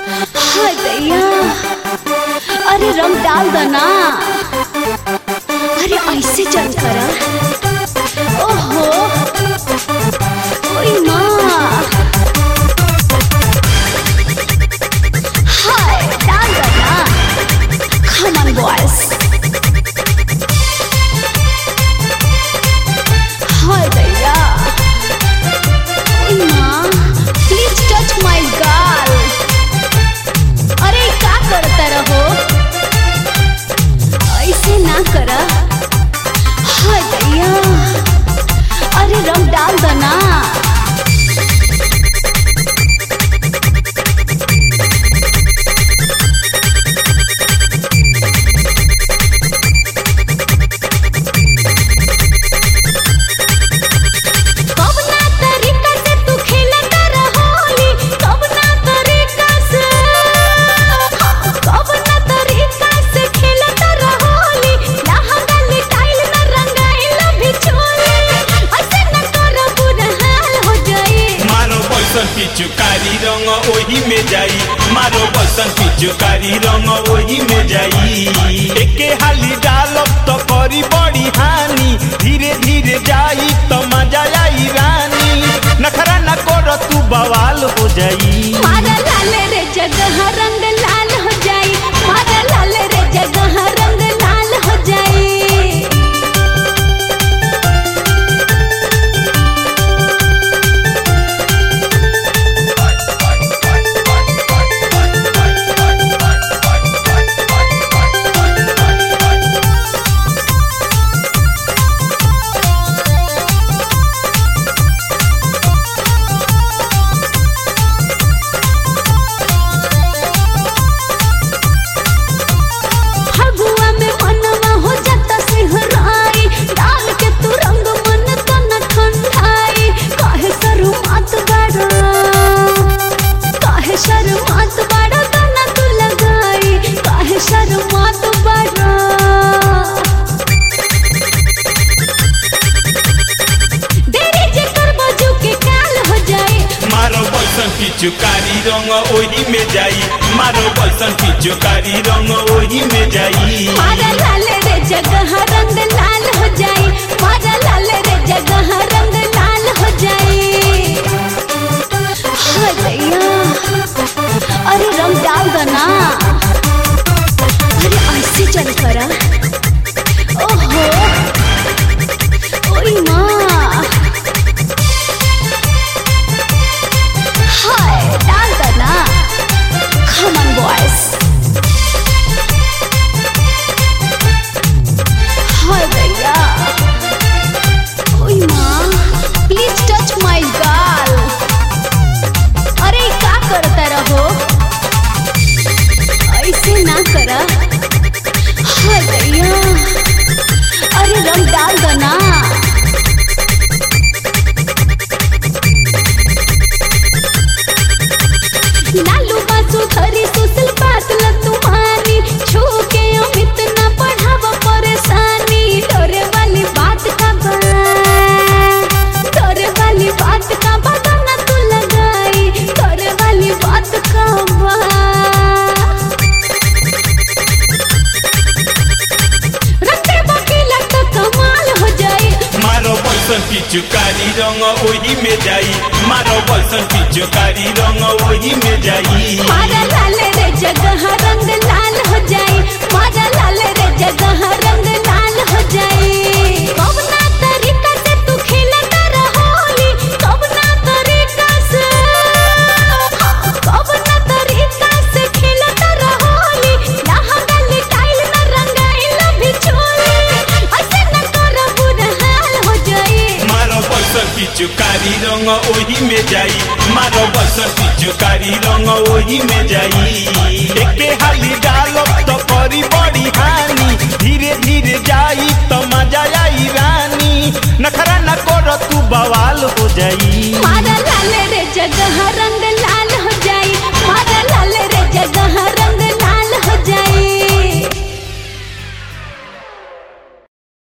हाय दैया, अरे रंग डाल दो ना। अरे ऐसे चल करा। ओहो ओई माँ, हाय डाल दो ना। Come on boys, हाय दैया, ओई माँ, please touch my girl। अरे क्या करता रहो, ऐसे ना करा। हाय दैया, अरे रंग डाल दो ना। पिचुकारी रंग ओही में जाई, मारो बसन पिचुकारी रंग ओही में जाई। एके हाली डालब तो करी बड़ी हानि, धीरे धीरे जाई तो मजा आई रानी। नखरा न कर तू बवाल हो जाई। मारा लाल रे जगह रंग लाल हो जाई, मारा लाल रे जगह रंग लाल हो जाई। पिचुकारी रंग ओही में जाई, मारो बसन पिचुकारी रंग ओही में जाई। मारा लाल रे जगह रंग लाल हो जाई, मारा लाल रे जगह रंग लाल हो जाई। हाय दैया, अरे रंग डाल दो ना। अरे ऐसे चल करा। ओहो ओई माँ, हाय डाल दो ना। Come on boys, हाय दैया, ओई माँ, please touch my girl। अरे क्या करता रहो, ऐसे ना करा। हाय दैया, अरे रंग डाल दो ना। लालू बासु धरी सुसल बात ल तुम्हारी, छू के अमित ना बढ़ाव परेशानी। डरे वाली बात का बा, डरे वाली बात का बता ना तू लगाई, डरे वाली बात का बा। रखते बकीला तो कमाल हो जाए। मारो बसन पिचुकारी रंग ओही में जाई, मारो बसन पिचुकारी रंग ओही में जाई। मारा लाल रे जगह रंग लाल हो जाई, मारा लाल रे जगह रंग लाल हो जाई। कबना तरीका से तू खेलता रहोली, कबना तरीका से, कबना तरीका से खेलता रहोली। यहाँ गली टाइल न रंगाइल बिछोली, ऐसे न कर बुरा हाल हो जाई। मारो बसन पिचुकारी रंग ओही में जाई, मारो बसन पिचुकारी रंग ओही में जाई। एके हाली डालब तो करी बड़ी हानि, धीरे धीरे जाई तो मजा आई रानी। नखरा न कर तू बवाल हो जाई। मारा लाल रे जगह